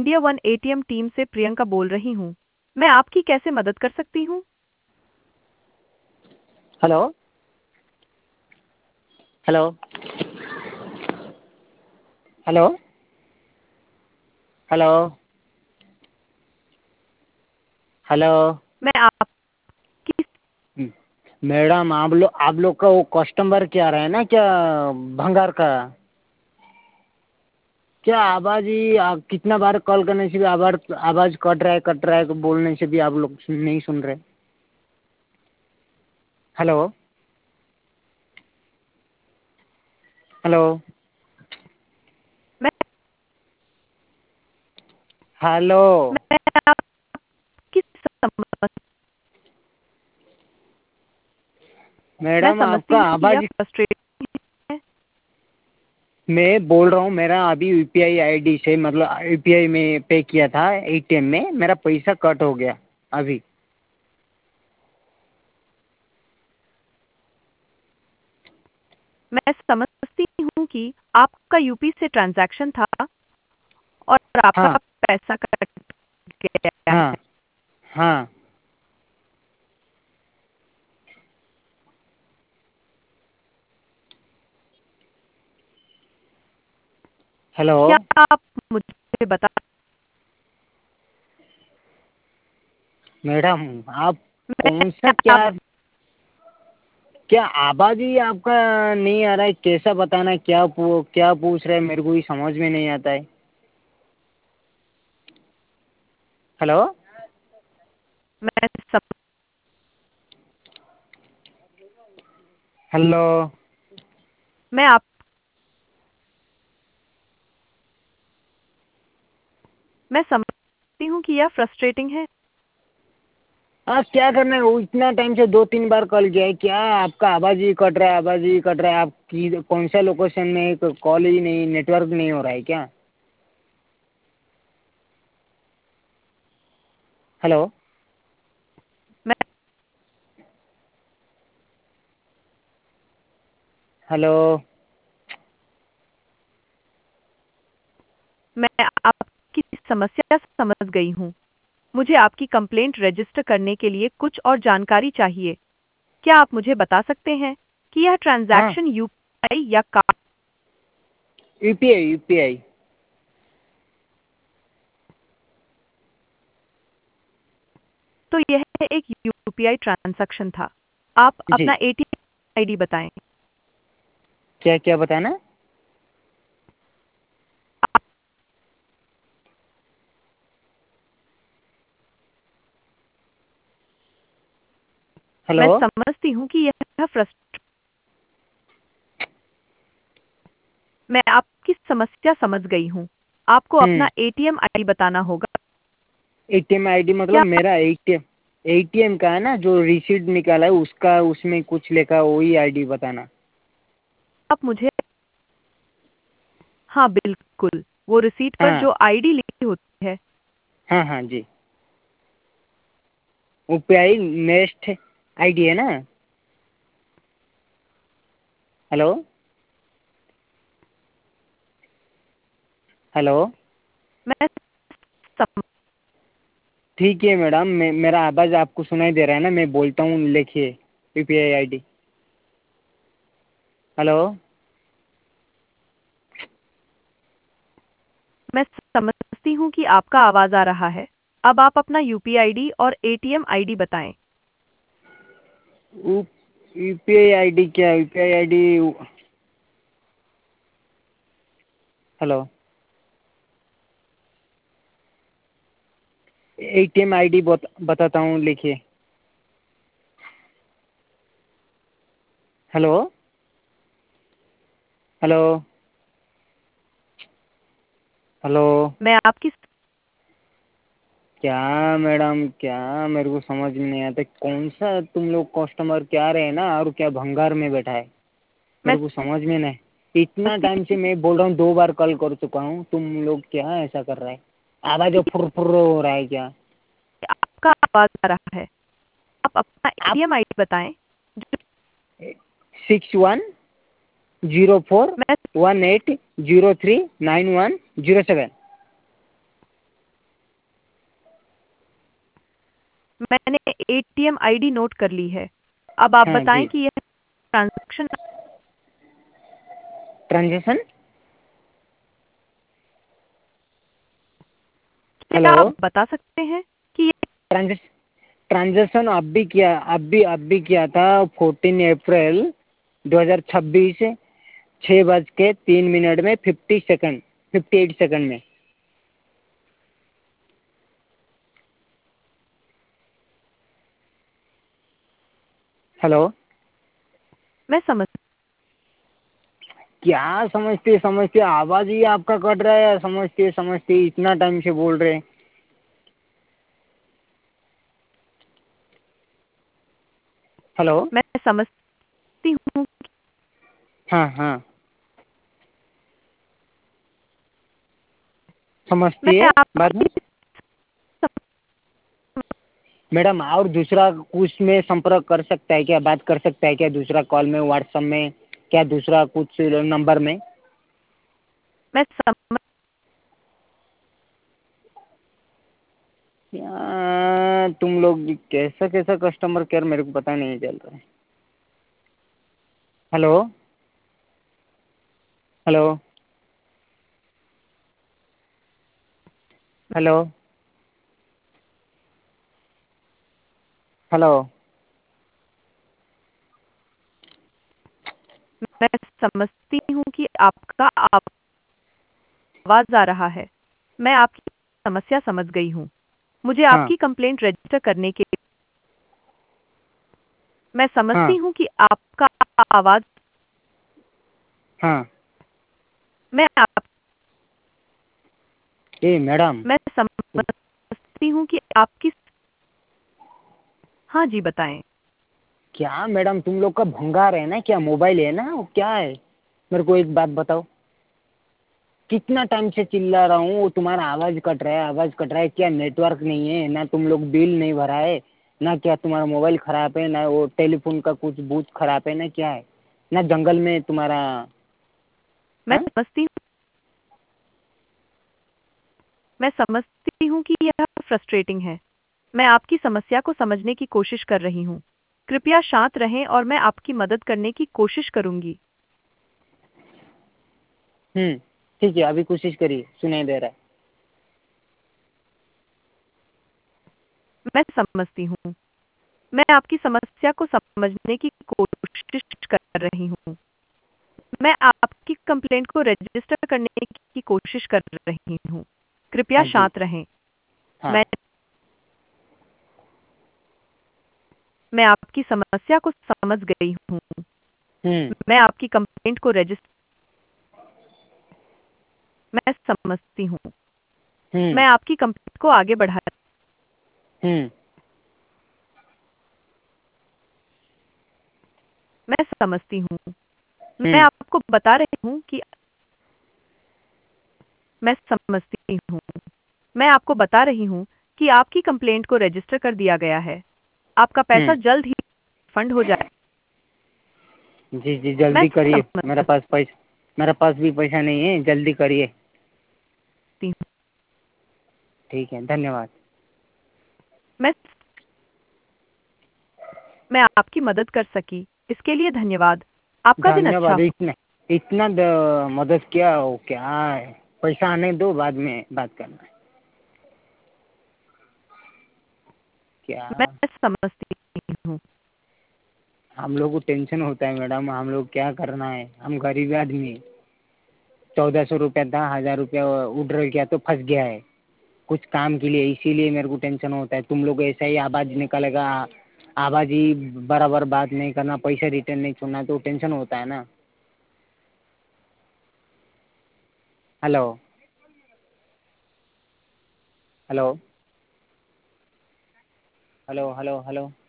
India one ATM team से प्रियंका बोल रही हूँ। मैं आपकी कैसे मदद कर सकती हूँ? Hello hello hello hello hello मैं आपकी मैडम, आप लोग का वो कस्टमर क्या रहा है ना, क्या भंगार का, क्या आवाज़ ही कितना बार कॉल करने से भी आवाज़ कट रहा है बोलने से भी आप लोग नहीं सुन रहे। हेलो हेलो मैं हेलो मैं आपकी मैं मैडम, समझती आपका हूँ कि यह आवाज़, फ्रस्ट्रेटिंग है। मैं बोल रहा हूँ, मेरा अभी यूपीआई आईडी से, मतलब यूपीआई में पे किया था एटीएम में, मेरा पैसा कट हो गया अभी। मैं समझती हूँ कि आपका यूपी से ट्रांजैक्शन था और हाँ आपका पैसा कट गया हाँ है। हाँ। हेलो क्या आप मुझे बता मैडम, आप कौन सा, मैं आप क्या आवाज़ ही आपका नहीं आ रहा है, कैसा बताना है, क्या पूछ रहे हैं, मेरे को ही समझ में नहीं आता है। हेलो मैं सम, हेलो मैं आप मैं समझती हूँ कि यह फ्रस्ट्रेटिंग है। क्या करना है, वो इतना टाइम से 2-3 बार कॉल किया है, क्या आपका आवाज़ ही कट रहा है, आवाज़ ही कट रहा है, आपकी कौन सा लोकेशन में कॉल ही नहीं, नेटवर्क नहीं हो रहा है क्या? हेलो मैं हेलो मैं आपकी समस्या समझ गई हूँ। मुझे आपकी कंप्लेंट रजिस्टर करने के लिए कुछ और जानकारी चाहिए। क्या आप मुझे बता सकते हैं कि यह हाँ, ट्रांजैक्शन यूपीआई या कार्ड? UPI UPI. तो यह एक यूपीआई ट्रांजैक्शन था। आप जी, अपना एटीएम आईडी बताएं। क्या क्या बताना? मैं हेलो समझती हूँ कि यह मैं आपकी समस्या समझ गई हूँ। आपको अपना एटीएम आईडी बताना होगा। एटीएम आईडी मतलब क्या मेरा एटीएम, एटीएम का है ना, जो रिसीट निकाला है उसका, उसमें कुछ लिखा है, वही आईडी बताना। आप मुझे हाँ बिल्कुल, वो रिसीट पर हाँ जो आईडी लिखी होती है। हाँ हाँ जी, यूपीआई नेक्स्ट आईडी है ना। हेलो हेलो मैं सम, ठीक है मैडम, मेरा आवाज़ आपको सुनाई दे रहा है ना, मैं बोलता हूँ, लिखिए यूपीआई आईडी। हेलो मैं समझती हूँ कि आपका आवाज आ रहा है। अब आप अपना यूपीआई आईडी और एटीएम आईडी बताएं। यूपीआई आईडी, क्या UPI ID? Hello, ATM ID बताता हूँ, लिखिए। हेलो हेलो हेलो मैं आपकी क्या मैडम, क्या मेरे को समझ में नहीं आता, कौन सा तुम लोग कस्टमर क्या रहे ना, और क्या भंगार में बैठा है, मैं मेरे को समझ में नहीं। इतना समझती टाइम से मैं बोल रहा हूँ, 2 बार कॉल कर चुका हूँ, तुम लोग क्या ऐसा कर रहा है? आवाज़ जो फुर फुर हो रहा है क्या? आपका आवाज आ रहा है। आप अपना आप एटीएम आईडी बताएं। 610418039107। मैंने एटीएम आईडी नोट कर ली है। अब आप हाँ बताएं जी। कि यह ट्रांजैक्शन ट्रांजेक्शन। क्या हेलो। आप बता सकते हैं कि ये ट्रांजेक्शन अब भी किया था 14 अप्रैल 2026, 6:03 में 50 सेकंड 58 सेकंड में। हेलो। मैं समझ क्या समझते समझते आवाज ही आपका कट रहा है यार, समझते समझते इतना टाइम से बोल रहे हैं। हेलो। मैं समझती हूँ। हाँ हाँ, समझती मैं है बाद में। आपकी मैडम और दूसरा कुछ में संपर्क कर सकता है क्या, बात कर सकता है क्या दूसरा कॉल में, व्हाट्सएप में, क्या दूसरा कुछ नंबर में? मैं समझ तुम लोग कैसा कैसा कस्टमर केयर मेरे को पता नहीं चल रहा है। हेलो। हेलो। हेलो। हेलो। मैं समझती हूँ कि आपका आवाज आ रहा है। मैं आपकी समस्या समझ गई हूँ। मुझे हाँ आपकी कंप्लेंट रजिस्टर करने के मैं समझती हाँ हूँ कि आपका आवाज हाँ। मैं आप मैडम। मैं समझती हूँ कि आपकी हाँ जी बताएं। क्या मैडम तुम लोग का भंगार है ना क्या, मोबाइल है ना वो क्या है? मेरे को एक बात बताओ, कितना टाइम से चिल्ला रहा हूँ, वो तुम्हारा आवाज कट रहा है, आवाज कट रहा है, क्या नेटवर्क नहीं है ना, तुम लोग बिल नहीं भरा है ना, क्या तुम्हारा मोबाइल खराब है ना, वो टेलीफोन का कुछ बूथ खराब है ना, क्या है ना, जंगल में तुम्हारा? मैं हाँ। समझती मैं समझती हूँ कि यह फ्रस्ट्रेटिंग है। मैं आपकी समस्या को समझने की कोशिश कर रही हूँ। कृपया शांत रहें और मैं आपकी मदद करने की कोशिश करूंगी। ठीक है, अभी कोशिश करिए, सुनाई दे रहा है। मैं समझती हूँ। मैं आपकी समस्या को समझने की कोशिश कर रही हूँ। मैं आपकी कंप्लेंट को रजिस्टर करने की कोशिश कर रही हूँ। कृपया हाँ जी। शांत रहें। हाँ। मैं मैं आपकी समस्या को समझ गई हूँ। हम्म मैं आपकी कंप्लेंट को रजिस्टर मैं समझती हूँ। हम्म मैं आपकी कंप्लेंट को आगे बढ़ा हम्म मैं समझती हूँ। मैं हम्म आपको बता रही हूँ कि मैं समझती हूँ। मैं आपको बता रही हूँ कि आपकी कंप्लेंट को रजिस्टर कर दिया गया है। आपका पैसा हम्म जल्द ही फंड हो जाए। जी जी, मैं जल्दी करिए, मेरे समझती पास पैसा, मेरे पास भी पैसा नहीं है, जल्दी करिए। हूँ। ठीक है, धन्यवाद। मैं मैं आपकी मदद कर सकी इसके लिए धन्यवाद। आपका दिन अच्छा धन्यवाद, हो। इतना इतना मदद किया हो, क्या है, पैसा आने दो, बाद में बात करना है। क्या? मैं समझती हूँ। हम लोग को टेंशन होता है मैडम, हम लोग क्या करना है, हम गरीब आदमी, 1400 रुपया था, 1000 रुपया उड़ गया तो फंस गया है कुछ काम के लिए, इसीलिए मेरे को टेंशन होता है। तुम लोग ऐसा ही आवाज निकालेगा, आवाज ही बराबर बात नहीं करना, पैसा रिटर्न नहीं छोड़ना, तो टेंशन होता है ना। Hello. Hello. Hello hello hello.